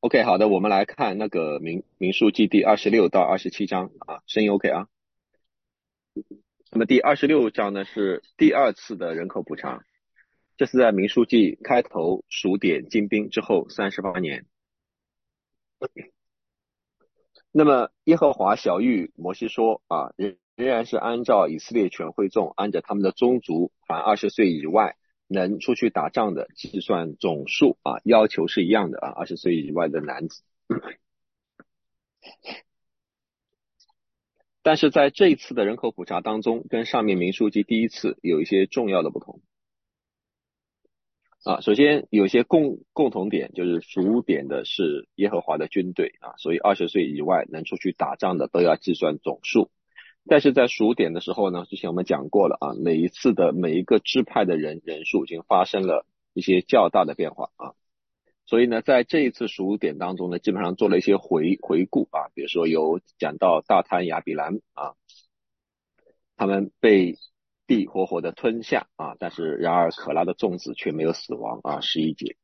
OK，好的，我们来看那个民数记第26到27章啊，声音 OK 啊。那么第26章呢是第二次的人口普查，这是在民数记开头数点精兵之后38年。那么耶和华晓谕摩西说啊，仍然是按照以色列全会众，按照他们的宗族，凡20岁以外能出去打仗的计算总数啊，要求是一样的啊，20岁以外的男子。但是在这一次的人口普查当中，跟上面民数记第一次有一些重要的不同啊。首先有一些共同点，就是数点的是耶和华的军队啊，所以20岁以外能出去打仗的都要计算总数。但是在数点的时候呢，之前我们讲过了啊，每一次的每一个支派的人数已经发生了一些较大的变化啊。所以呢，在这一次数点当中呢，基本上做了一些回顾啊，比如说有讲到大滩亚比兰啊，他们被地活活的吞下啊，但是然而可拉的众子却没有死亡啊，11节。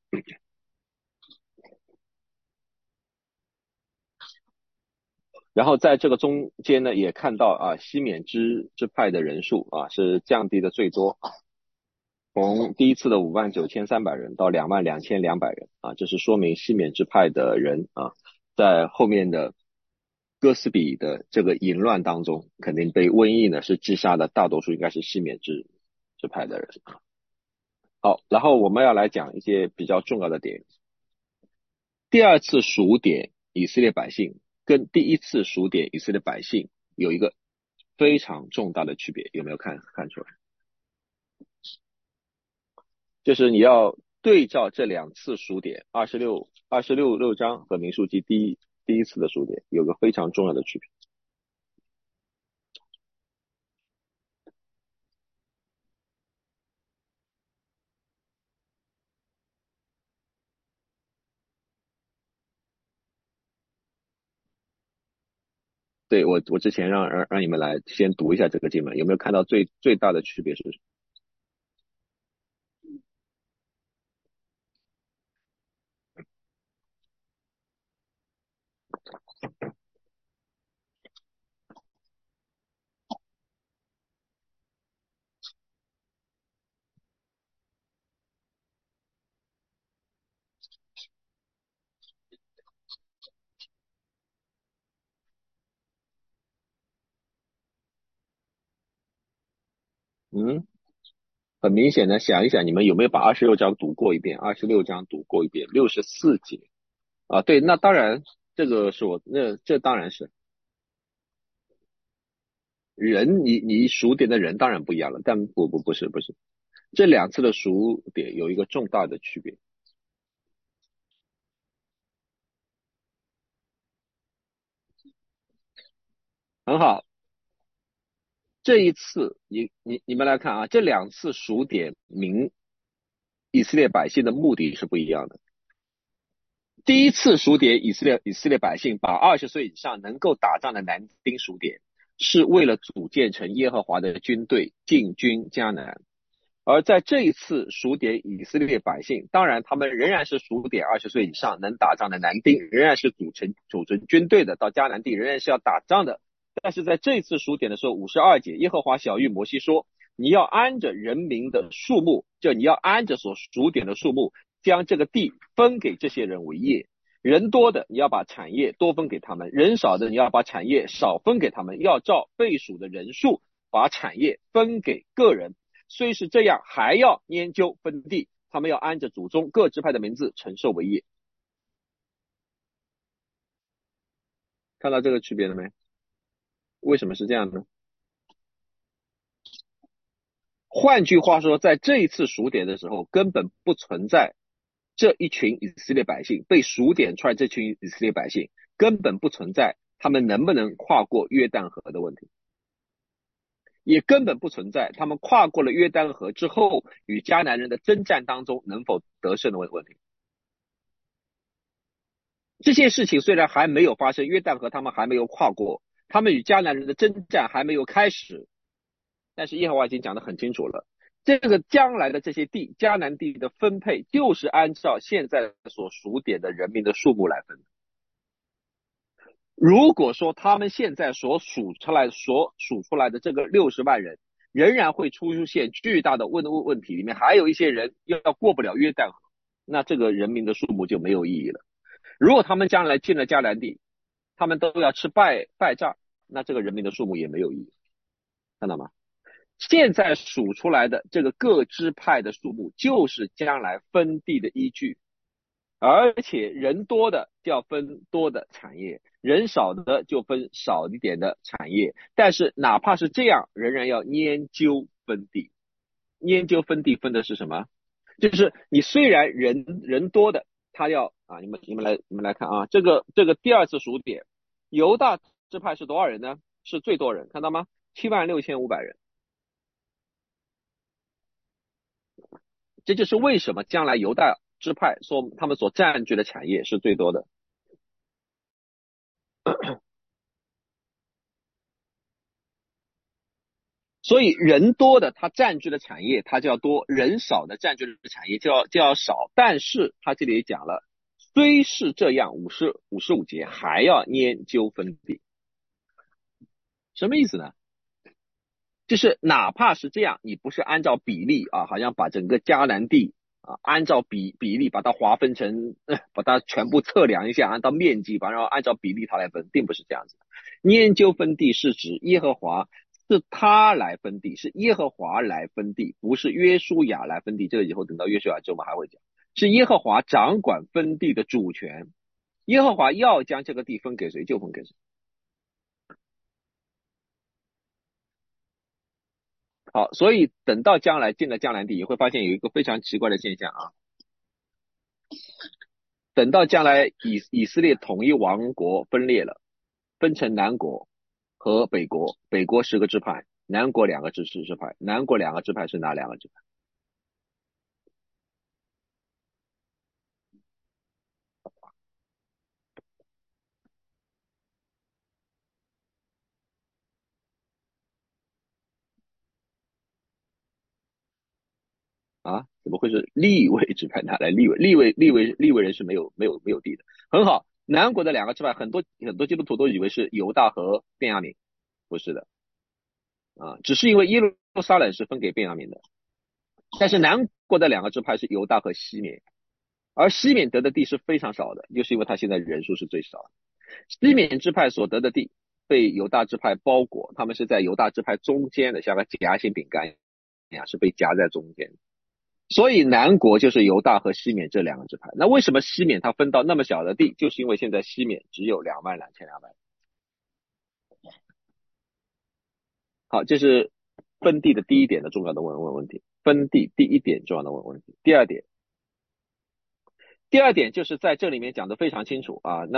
然后在这个中间呢，也看到啊，西缅支派的人数啊是降低的最多，从第一次的59300人到22200人啊，这是说明西缅支派的人啊，在后面的哥斯比的这个淫乱当中，肯定被瘟疫呢是击杀的，大多数应该是西缅支派的人。好，然后我们要来讲一些比较重要的点。第二次数点以色列百姓跟第一次数点以色列百姓有一个非常重大的区别，有没有看出来？就是你要对照这两次数点，26章和民数记第一次的数点有个非常重要的区别。对，我之前让你们来先读一下这个经文，有没有看到最大的区别是什么？嗯，很明显的，想一想，你们有没有把26章读过一遍？26章读过一遍，64节啊？对，那当然，这个是这当然是人，你数点的人当然不一样了，但不是，这两次的数点有一个重大的区别。很好，这一次你们来看啊，这两次数点以色列百姓的目的是不一样的。第一次数点以色列百姓，把20岁以上能够打仗的男丁数点，是为了组建成耶和华的军队，进军迦南。而在这一次数点以色列百姓，当然他们仍然是数点20岁以上能打仗的男丁，仍然是组成军队的，到迦南地仍然是要打仗的。但是在这一次数点的时候，52节，耶和华晓谕摩西说：你要按着人民的数目，就你要按着所数点的数目，将这个地分给这些人为业。人多的，你要把产业多分给他们；人少的，你要把产业少分给他们。要照被数的人数，把产业分给个人。虽是这样，还要研究分地，他们要按着祖宗各支派的名字承受为业。看到这个区别了没？为什么是这样呢？换句话说，在这一次数点的时候，根本不存在这一群以色列百姓被数点出来，这群以色列百姓根本不存在他们能不能跨过约旦河的问题，也根本不存在他们跨过了约旦河之后与迦南人的征战当中能否得胜的问题。这些事情虽然还没有发生，约旦河他们还没有跨过，他们与迦南人的征战还没有开始，但是耶和华已经讲得很清楚了， 这个将来的这些地，迦南地的分配就是按照现在所数点的人民的数目来分。如果说他们现在所数出来的这个60万人，仍然会出现巨大的问题，里面还有一些人要过不了约旦河，那这个人民的数目就没有意义了。如果他们将来进了迦南地，他们都要吃败仗，那这个人民的数目也没有意义，看到吗？现在数出来的这个各支派的数目，就是将来分地的依据。而且人多的就要分多的产业，人少的就分少一点的产业。但是哪怕是这样，仍然要研究分地。研究分地分的是什么？就是你虽然人多的，他要啊，你们来看啊，这个第二次数点，犹大支派是多少人呢？是最多人，看到吗？76500人。这就是为什么将来犹大支派说他们所占据的产业是最多的。所以人多的他占据的产业它就要多，人少的占据的产业就要少。但是他这里也讲了，虽是这样，55节还要研究分地，什么意思呢？就是哪怕是这样，你不是按照比例啊，好像把整个迦南地啊，按照比例把它划分成，把它全部测量一下，按照面积吧，然后按照比例它来分，并不是这样子的。研究分地是指耶和华是他来分地，是耶和华来分地，不是约书亚来分地。这个以后等到约书亚之后我们还会讲，是耶和华掌管分地的主权，耶和华要将这个地分给谁就分给谁。好，所以等到将来进了迦南地，你会发现有一个非常奇怪的现象啊。等到将来以色列统一王国分裂了，分成南国和北国，北国10个支派，南国2个支派，南国2个支派是哪2个支派？啊，怎么会是利未支派？哪来利未人是没有地的。很好，南国的2个支派，很多基督徒都以为是犹大和便雅悯，不是的啊，只是因为耶路撒冷是分给便雅悯的，但是南国的2个支派是犹大和西缅，而西缅得的地是非常少的，就是因为他现在人数是最少的。西缅支派所得的地被犹大支派包裹，他们是在犹大支派中间的，像个夹心饼干一样，是被夹在中间的。所以南国就是犹大和西缅这2个支派。那为什么西缅它分到那么小的地？就是因为现在西缅只有22200。好，这是分地的第一点的重要的问题。分地第一点重要的问题。第二点就是在这里面讲的非常清楚啊，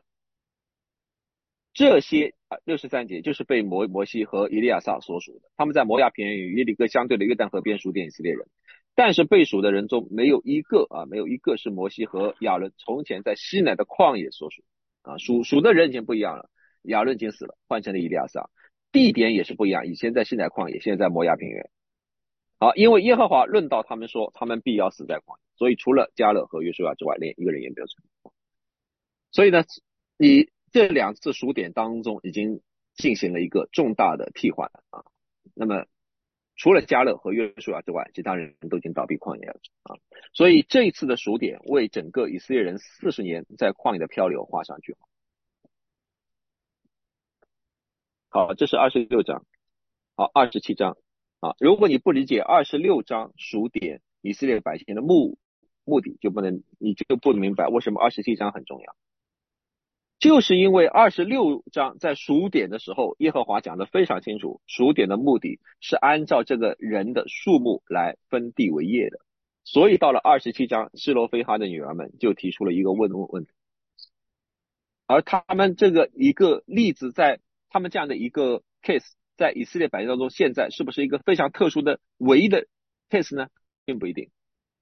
这些63节就是被摩西和以利亚撒所属的，他们在摩亚平原与耶利哥相对的约旦河边数点以色列人，但是被数的人中没有一个是摩西和亚伦从前在西乃的旷野所属啊，数的人已经不一样了，亚伦已经死了，换成了以利亚撒，地点也是不一样，以前在西乃旷野，现在在摩亚平原。好，因为耶和华论到他们说，他们必要死在旷野，所以除了迦勒和约书亚之外，连一个人也没有存。所以呢，你这2次数点当中已经进行了一个重大的替换啊。那么除了迦勒和约书亚之外，其他人都已经倒闭旷野了啊。所以这一次的数点为整个以色列人40年在旷野的漂流画上句号。好，这是26章。好，27章。啊，如果你不理解26章数点以色列百姓的目的，你就不能明白为什么27章很重要。就是因为26章在数点的时候，耶和华讲得非常清楚，数点的目的是按照这个人的数目来分地为业的。所以到了27章，希罗非哈的女儿们就提出了一个问题，而他们这个一个例子，在他们这样的一个 case， 在以色列百姓当中，现在是不是一个非常特殊的唯一的 case 呢？并不一定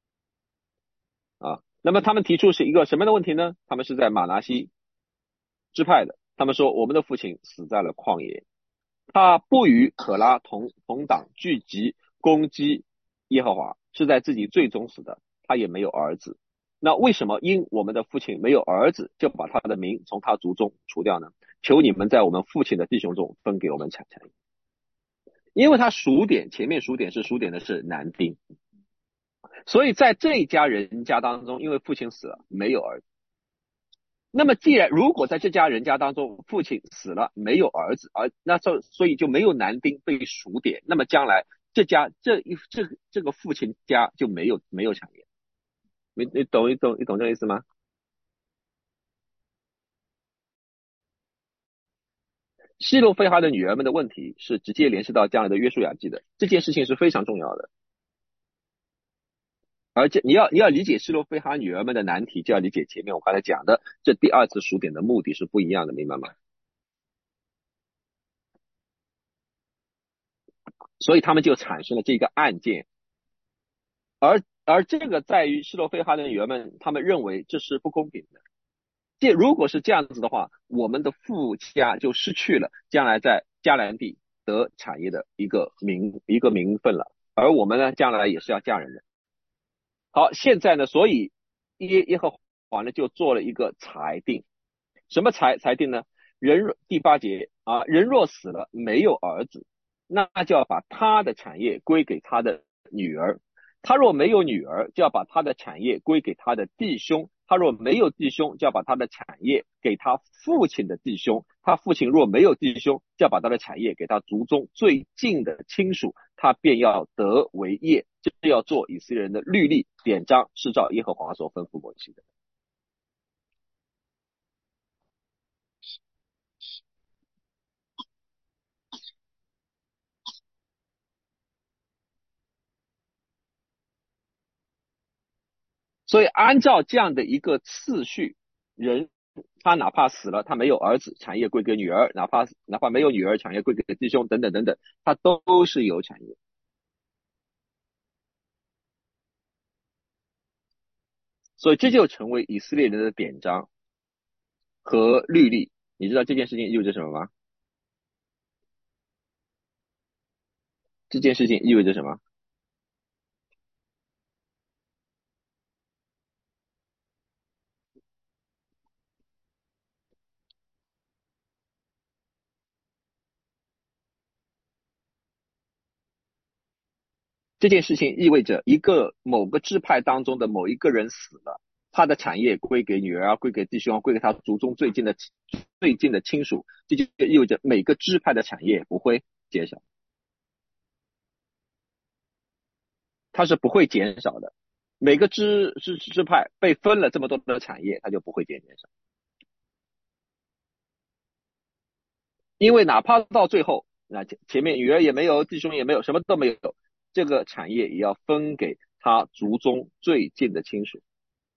啊。那么他们提出是一个什么样的问题呢？他们是在马拿西支派的，他们说我们的父亲死在了旷野，他不与可拉同党聚集攻击耶和华是在自己最终死的，他也没有儿子。那为什么因我们的父亲没有儿子，就把他的名从他族中除掉呢？求你们在我们父亲的弟兄中分给我们产业。因为他数点前面数点的是男丁，所以在这一家人家当中，因为父亲死了，没有儿子。那么既然如果在这家人家当中，父亲死了没有儿子，所以就没有男丁被数点，那么将来这个父亲家就没有产业。你懂这个意思吗？希罗非哈的女儿们的问题是直接联系到将来的约书亚记的，这件事情是非常重要的。而且你要理解希罗非哈女儿们的难题，就要理解前面我刚才讲的这第二次数点的目的是不一样的，明白吗？所以他们就产生了这个案件，而这个在于希罗非哈的女儿们，他们认为这是不公平的。如果是这样子的话，我们的父家就失去了将来在迦南地得产业的一个名分了，而我们呢，将来也是要嫁人的。好，现在呢，所以耶和华呢就做了一个裁定，什么裁定呢？第八节啊，人若死了没有儿子，那就要把他的产业归给他的女儿；他若没有女儿，就要把他的产业归给他的弟兄；他若没有弟兄，就要把他的产业给他父亲的弟兄；他父亲若没有弟兄，就要把他的产业给他族中最近的亲属，他便要得为业。这要做以色列人的律例典章，是照耶和华所吩咐摩西的。所以按照这样的一个次序，人他哪怕死了，他没有儿子，产业归给女儿；哪怕没有女儿，产业归给弟兄，等等等等，他都是有产业。所以这就成为以色列人的典章和律例。你知道这件事情意味着什么吗？这件事情意味着什么？这件事情意味着某个支派当中的某一个人死了，他的产业归给女儿啊，归给弟兄啊，归给他族中最近的亲属，这就意味着每个支派的产业不会减少，它是不会减少的。每个支派被分了这么多的产业，它就不会减少，因为哪怕到最后，那前面女儿也没有，弟兄也没有，什么都没有，这个产业也要分给他族中最近的亲属。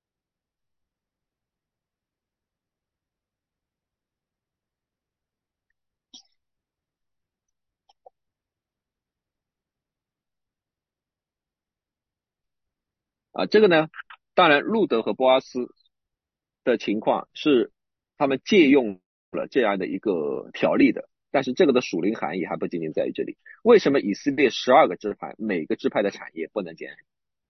这个呢，当然路德和波阿斯的情况是他们借用了这样的一个条例的，但是这个的属灵含义还不仅仅在于这里。为什么以色列12个支派，每个支派的产业不能减少？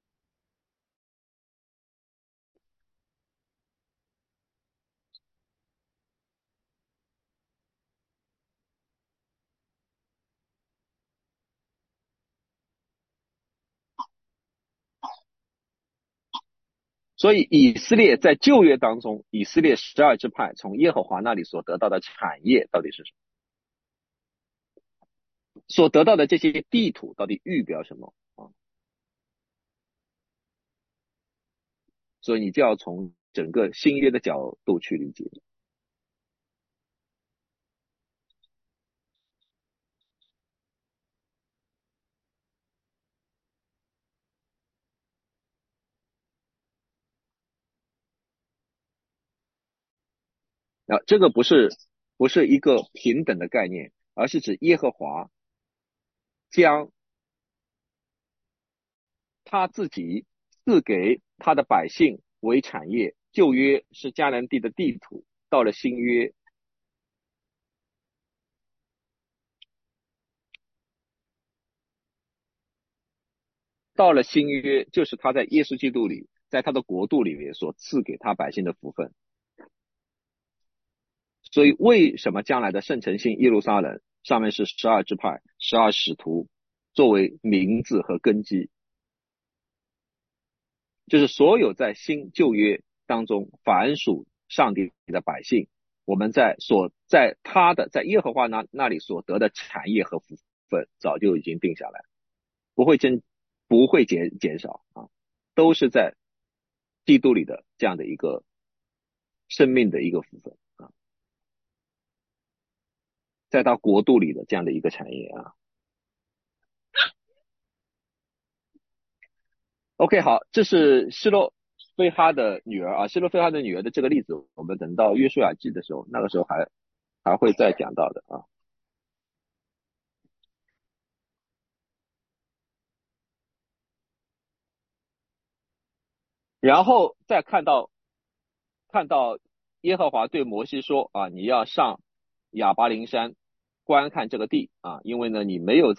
所以以色列在旧约当中，以色列12支派从耶和华那里所得到的产业到底是什么？所得到的这些地土到底预表什么啊？所以你就要从整个新约的角度去理解。这个不是一个平等的概念，而是指耶和华将他自己赐给他的百姓为产业。旧约是迦南地的地土，到了新约， 到了新约，就是他在耶稣基督里，在他的国度里面所赐给他百姓的福分。所以为什么将来的圣城新耶路撒冷上面是12支派、12使徒作为名字和根基，就是所有在新旧约当中凡属上帝的百姓，我们在他的在耶和华那里所得的产业和福分，早就已经定下来，不会减少啊，都是在基督里的这样的一个生命的一个福分啊，在他国度里的这样的一个产业啊。OK，好，这是希洛非哈的女儿啊，希洛非哈的女儿的这个例子，我们等到约书亚记的时候，那个时候还会再讲到的啊。然后再看到耶和华对摩西说啊，你要上亚巴林山观看这个地啊，因为呢你没有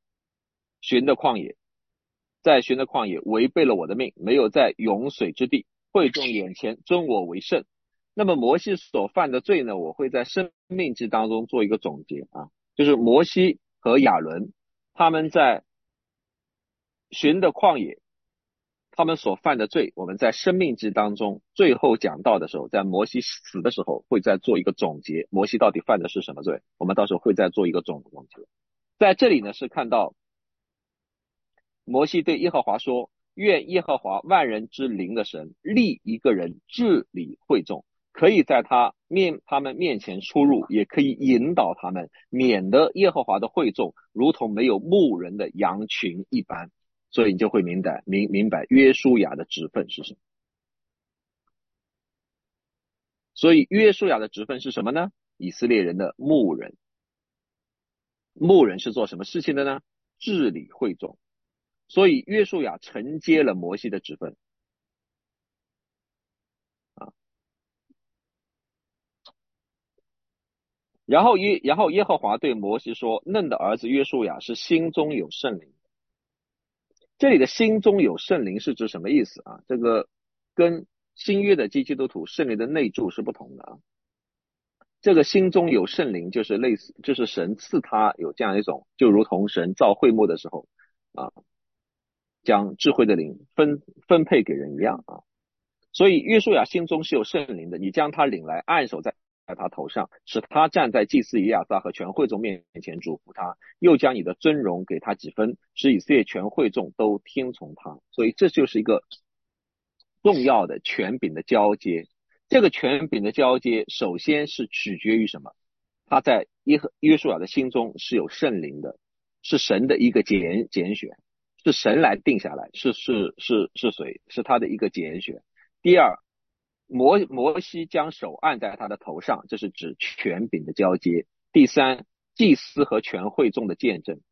在寻的旷野违背了我的命，没有在涌水之地会众眼前尊我为圣。那么摩西所犯的罪呢，我会在生命记当中做一个总结啊，就是摩西和亚伦他们在寻的旷野他们所犯的罪，我们在生命记当中最后讲到的时候，在摩西死的时候会再做一个总结，摩西到底犯的是什么罪，我们到时候会再做一个总结。在这里呢是看到摩西对耶和华说，愿耶和华万人之灵的神立一个人治理会众，可以在他们面前出入，也可以引导他们，免得耶和华的会众如同没有牧人的羊群一般。所以你就会明白约书亚的职分是什么。所以约书亚的职分是什么呢？以色列人的牧人。牧人是做什么事情的呢？治理会众。所以约书亚承接了摩西的职分啊。然后耶和华对摩西说，嫩的儿子约书亚是心中有圣灵。这里的心中有圣灵是指什么意思啊？这个跟新约的基督徒圣灵的内住是不同的啊。这个心中有圣灵就是类似，就是神赐他有这样一种，就如同神造会幕的时候啊，将智慧的灵分配给人一样啊。所以约书亚心中是有圣灵的，你将他领来，按手在他头上，使他站在祭司以利亚撒和全会众面前嘱咐他，又将你的尊荣给他几分，使以色列全会众都听从他。所以这就是一个重要的权柄的交接。这个权柄的交接，首先是取决于什么？他在约书亚的心中是有圣灵的，是神的一个拣选，是神来定下来，是谁？是他的一个拣选。第二，摩西将手按在他的头上，这是指权柄的交接。第三，祭司和全会众的见证。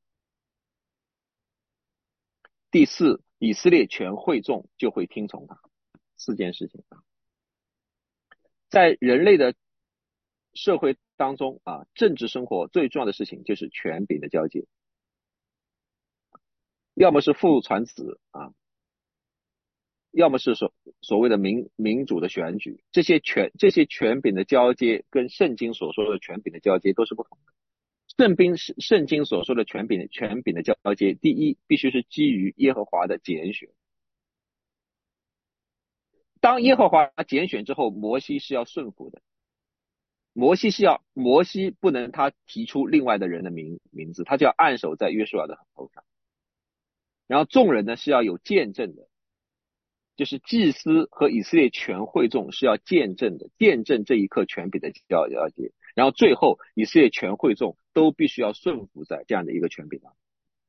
第四，以色列全会众就会听从他。四件事情啊，在人类的社会当中啊，政治生活最重要的事情就是权柄的交接，要么是父传子啊，要么是所谓的民主的选举，这些权柄的交接跟圣经所说的权柄的交接都是不同的。圣经所说的权柄的交接，第一必须是基于耶和华的拣选。当耶和华拣选之后，摩西是要顺服的。摩西不能他提出另外的人的名字，他就要按手在约书亚的头上。然后众人呢是要有见证的，就是祭司和以色列全会众是要见证的，见证这一刻权柄的交接。然后最后以色列全会众都必须要顺服在这样的一个权柄上。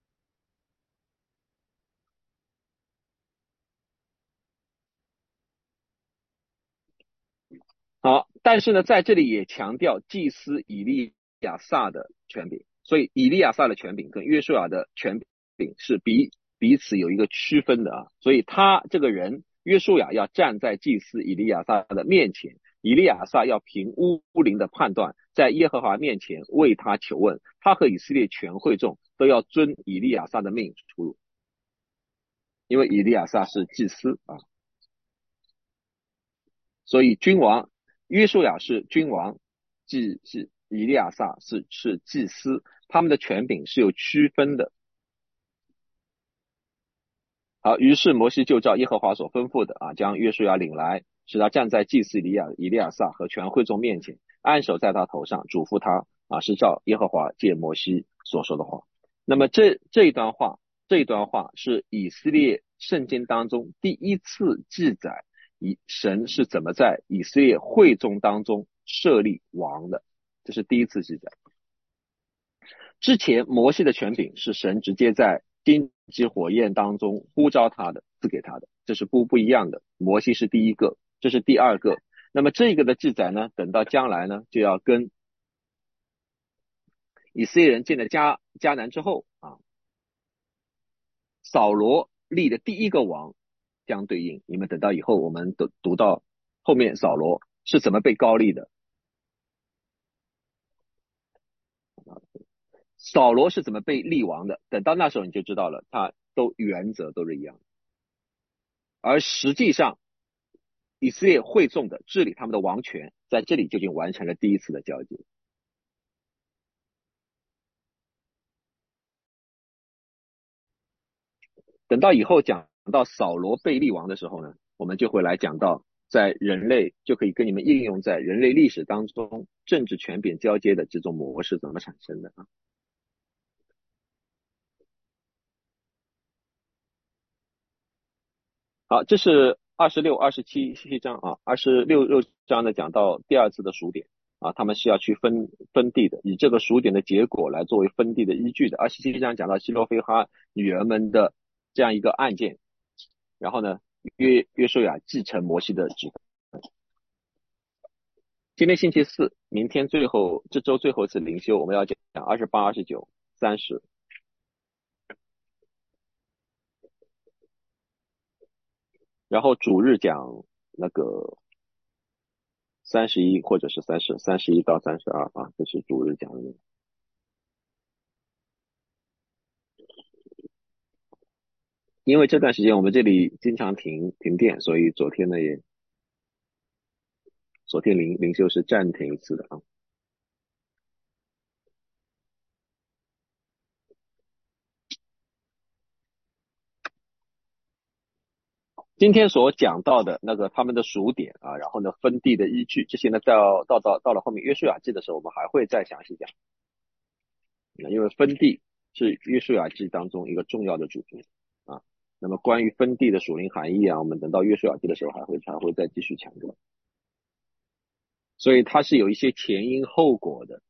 好，但是呢，在这里也强调祭司以利亚撒的权柄，所以以利亚撒的权柄跟约书亚的权柄是彼此有一个区分的啊。所以他这个人约书亚要站在祭司以利亚撒的面前，以利亚撒要凭乌灵的判断，在耶和华面前为他求问，他和以色列全会众都要遵以利亚撒的命出入。 因为以利亚撒是祭司啊，所以君王约书亚是君王，是以利亚撒是祭司，他们的权柄是有区分的。好，于是摩西就照耶和华所吩咐的啊，将约书亚领来，使他站在祭司以利亚撒和全会众面前，按手在他头上，嘱咐他啊，是照耶和华借摩西所说的话。那么这一段话是以色列圣经当中第一次记载神是怎么在以色列会众当中设立王的，这是第一次记载。之前摩西的权柄是神直接在荆棘火焰当中呼召他的，赐给他的，这是不一样的。摩西是第一个，这是第二个。那么这个的记载呢，等到将来呢，就要跟以色列人进了迦南之后啊，扫罗立的第一个王相对应。你们等到以后我们读到后面扫罗是怎么被高立的，扫罗是怎么被立王的，等到那时候你就知道了，他都原则都是一样的。而实际上以色列会众的治理他们的王权，在这里究竟完成了第一次的交接。等到以后讲到扫罗被立王的时候呢，我们就会来讲到，在人类就可以跟你们应用在人类历史当中政治权柄交接的这种模式怎么产生的啊？好，这是27章啊，26章呢讲到第二次的数点啊，他们是要去分地的，以这个数点的结果来作为分地的依据的。27章讲到希罗非哈女儿们的这样一个案件，然后呢，约书亚继承摩西的职分。今天星期四，明天这周最后一次灵修，我们要讲28、29、30，然后主日讲那个31或者是31到32啊，这是主日讲的内容。因为这段时间我们这里经常停电，所以昨天灵修是暂停一次的啊。今天所讲到的那个他们的数点啊，然后呢分地的依据，这些呢到了后面约书亚记的时候，我们还会再详细讲。因为分地是约书亚记当中一个重要的主题啊。那么关于分地的属灵含义啊，我们等到约书亚记的时候还会再继续强调。所以它是有一些前因后果的。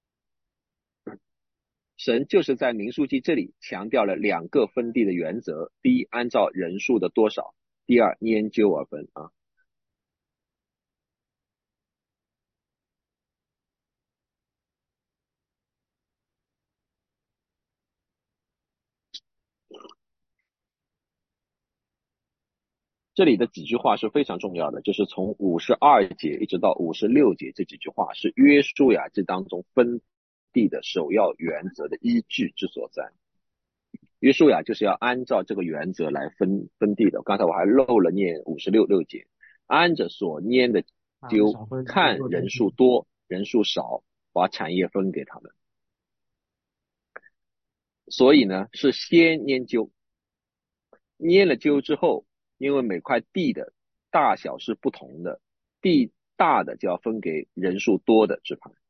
神就是在民数记这里强调了两个分地的原则：第一，按照人数的多少；第二，研究而分啊。这里的几句话是非常重要的，就是从52节一直到56节这几句话是约书亚记当中分地的首要原则的依据之所在。约书亚就是要按照这个原则来分地的。刚才我还漏了念56节，按着所拈的丢，看人数多人数少，把产业分给他们。所以呢，是先拈阄，拈了阄之后，因为每块地的大小是不同的，地大的就要分给人数多的支派。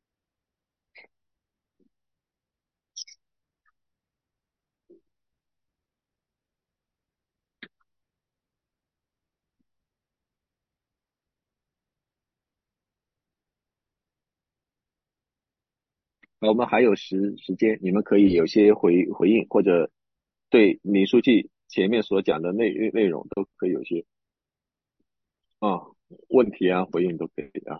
我们还有时间，你们可以有些回应，或者对李书记前面所讲的内容都可以有些啊问题啊回应都可以啊。